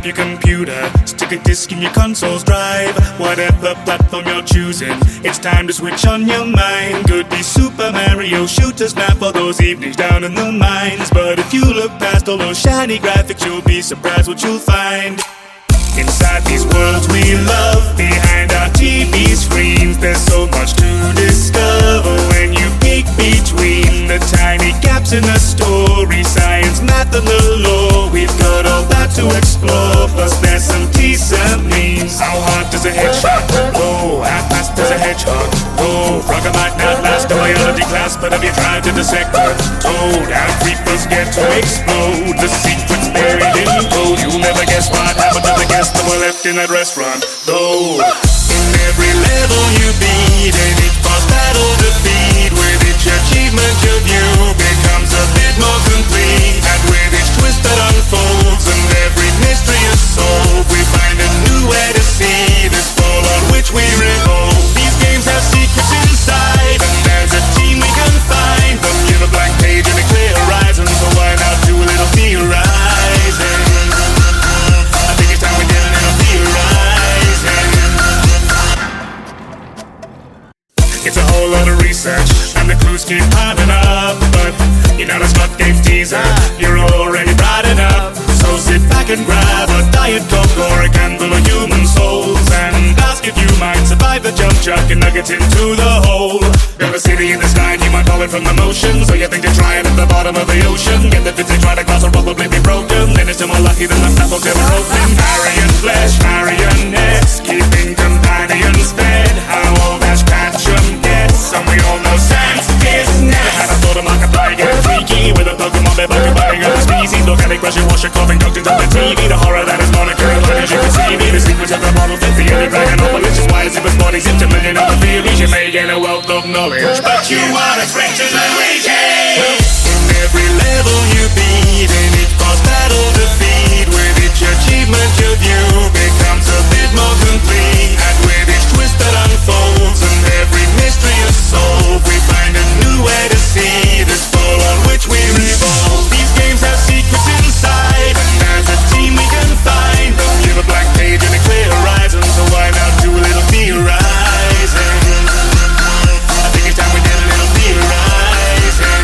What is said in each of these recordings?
up your computer, stick a disc in your console's drive. Whatever platform you're choosing, it's time to switch on your mind. Could be Super Mario, shooters map for those evenings down in the mines. But if you look past all those shiny graphics, you'll be surprised what you'll find. Inside these worlds we love, behind our TV screens, there's so much to discover when you peek between the tiny gaps in the story. Science, math and the law, we've got all that to explore. Plus there's some decent memes. How hard does a headshot go? How fast does a hedgehog go? Frogger might not last a biology class, but have you tried to dissect a toad? How creepers get to explode? The secret's buried in code. You'll never guess what happened to the guests that were left in that restaurant, though. In every level you beat, and each boss battle defeat, with each achievement your view becomes a bit more complete. And with each twist that unfolds and every mystery is solved, we find a new way to see this ball on which we revolve. These games have secrets inside, and there's a team we can find. But give a blank page and a clear horizon, so why not do a little theorizing? I think it's time we did a little theorizing. It's a whole lot of research, and the clues keep piling up. But you're not a Smut Games teaser, you're already bright enough. So sit back and grab a Diet Coke or a candle of human souls, and ask if you might survive the jump chuck and nuggets into the hole. Build a city in the sky and you might call it from the motion. So you think you're trying at the bottom of the ocean. Get the fits and try to cross, will probably be broken. Then it's still more lucky than the apples ever open. Marion flesh, marionettes, keeping companions fed. How old has Patchum gets? Some we all know Sans is never had a thought of Markiplier getting freaky with a Pokemon bed bucket biting up the species. Volcanic pressure washer coughing ducked into the TV. The horror that is Monica and as you can see me. The sequence of the model fit the ended dragon on collisions. Why is it with bodies into million other theories? You may gain a wealth of knowledge, but you are as rich as a region. In every level you beat, in each boss battle defeat, with each achievement your view becomes a bit more complete. And with each twist that unfolds and every mystery is solved, we find a new way to see this ball on which we revolve. These games have secrets inside, and there's a team we can find. Don't give a blank page and a clear horizon, so why not do a little theorizing? I think it's time we did a little theorizing.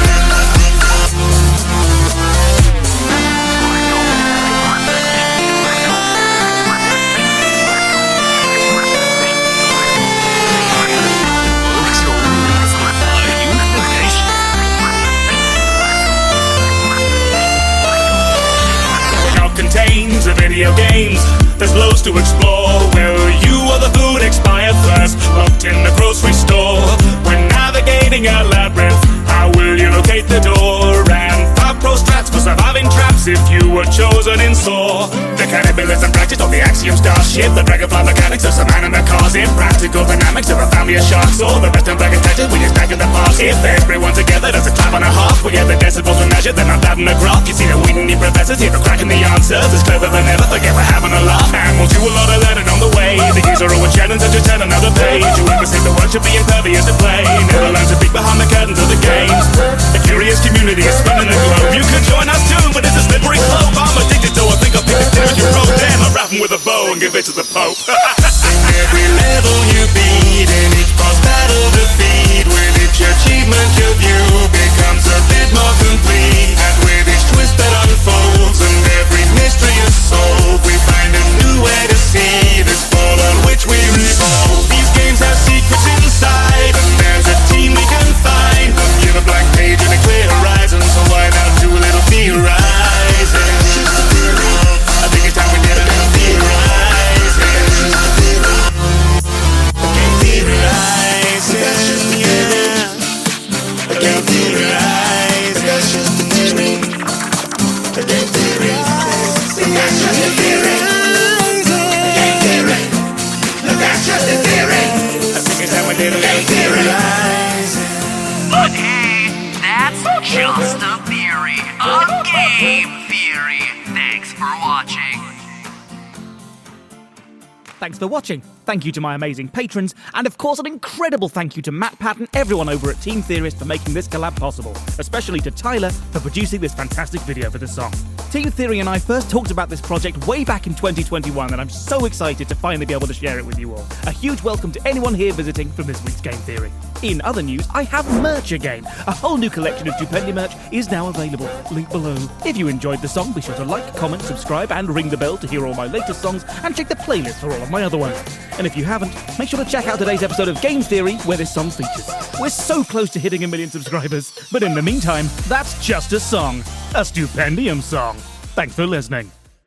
Contains the video games, there's loads to explore. Will you or the food expire first? Locked in the grocery store. When navigating a labyrinth, how will you locate the door? And 5 Pro Strats for surviving traps if you were chosen in Saw. The cannibalism practice on the Axiom starship. The dragonfly mechanics of some anime cars. Impractical dynamics of a family of sharks. All the best and black detected when you're stacking the parts. If everyone together does a clap and a half, we get the decibels we measure, then I'm batting a graph. You see the Whitney professors here for cracking the answers. It's clever than ever, forget we're having a laugh. And we'll do a lot of learning on the way. The gears are always shedding, so just turn another page. Whoever said the world should be impervious to play never learns to peek behind the curtains of the games. A curious community is spinning the globe. You could join us too, but it's a slippery slope. I'm addicted, so I think I'll pick a tip you wrote. Damn, I'm rapping with a bow and give it to the Pope. In every level you beat, in each boss battle defeat, with each achievement your view becomes a bit more complete. And with each twist that unfolds and every mystery is solved, we find a new way to see this ball on which we revolve. These games have secrets inside, and there's a team we can find. Don't give a blank page and a clear horizon, so why not do a little theorizing? I think it's time we did a little theorizing. Theorizing, yeah. Again, theorizing. That's just a theory. Again, theorizing. That's just a theory. Again, theory. That's just a theory. I think it's time we did a little theorizing. But hey, that's just a theory. A game theory. Thanks for watching. Thanks for watching. Thank you to my amazing patrons, and of course an incredible thank you to MatPat and everyone over at Team Theorist for making this collab possible, especially to Tyler for producing this fantastic video for the song. Team Theory and I first talked about this project way back in 2021, and I'm so excited to finally be able to share it with you all. A huge welcome to anyone here visiting from this week's Game Theory. In other news, I have merch again. A whole new collection of Stupendia merch is now available. Link below. If you enjoyed the song, be sure to like, comment, subscribe, and ring the bell to hear all my latest songs, and check the playlist for all of my other ones. And if you haven't, make sure to check out today's episode of Game Theory, where this song features. We're so close to hitting 1 million subscribers, but in the meantime, that's just a song. A Stupendium song. Thanks for listening.